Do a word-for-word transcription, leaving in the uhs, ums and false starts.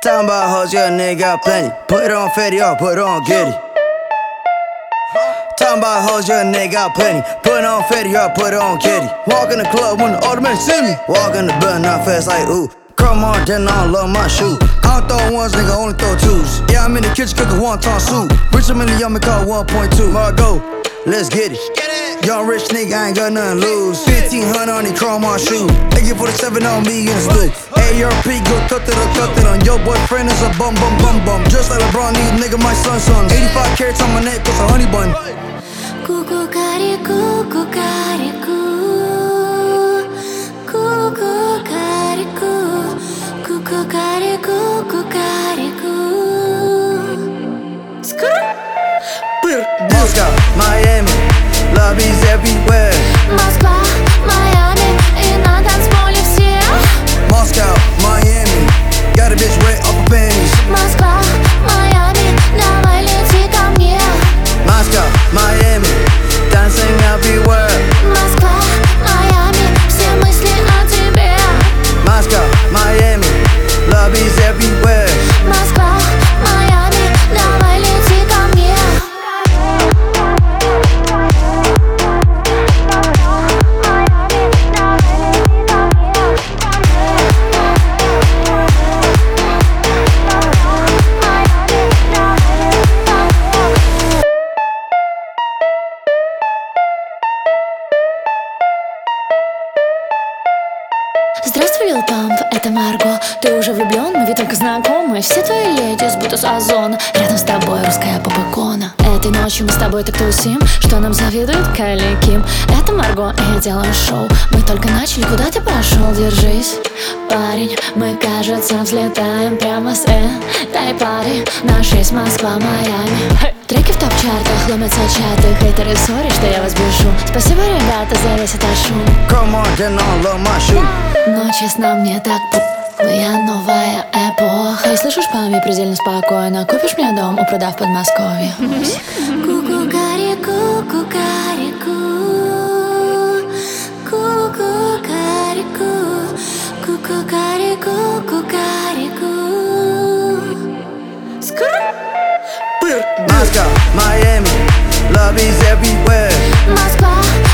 Talking about hoes, yeah, nigga got plenty. Put it on Fetty, or put it on Getty. Talking about hoes, yeah, nigga got plenty. Put it on Fetty, or put it on Getty. Walk in the club when the automatic see me. Walk in the building, not fast like ooh. Chrome on, then I don't love my shoe. I don't throw ones, nigga, only throw twos. Yeah, I'm in the kitchen cooking wonton soup. Rich a million, me call one point two. Margo, let's get it. Young rich nigga, I ain't got nothing to lose. fifteen hundred on the chrome on shoe. A K forty-seven on me in the stoop. A R P, go cut it or cut it on. Your boyfriend is a bum bum bum bum. Just like LeBron, these nigga, my son son. eighty-five carats on my neck, cause a honey bun. Ку-ку-карику, ку-карику. Ку-ку-карику. Ку-ку-карику, ку-карику. Moscow, Miami, lobbies everywhere. Москва, Майами, и на танцполе все. Moscow, Miami, got a bitch wet off her panties. Москва, Майами, давай лети ко мне. Moscow, Miami, dancing everywhere. Москва, Майами, все мысли о тебе. Moscow, Miami, lobbies everywhere. Москва, Майами, давай лети ко мне. Здравствуй, Лил Памп, это Марго. Ты уже влюблен, мы ведь только знакомы. Все твои леди будто с озона. Рядом с тобой русская поп-икона. Этой ночью мы с тобой так тусим, что нам завидует Кайли Ким. Это Марго, и я делаю шоу. Мы только начали, куда ты пошел? Держись, парень. Мы, кажется, взлетаем прямо с этой пары. Наш рейс Москва, Майами. Треки в топ-чартах, ломятся чаты. Хейтеры, сори, что я вас бешу. Спасибо, ребята, за весь этот шум. Come on, then I love my shoe. Но честно, мне так моя новая эпоха. И слышишь, по мне предельно спокойно. Купишь мне дом у пруда в Подмосковье. Ку-ку-карику, ку-карику. Ку-ку-карику. Ку-ку-карику, ку-карику. Moscow, Miami, lobbies everywhere. Москва,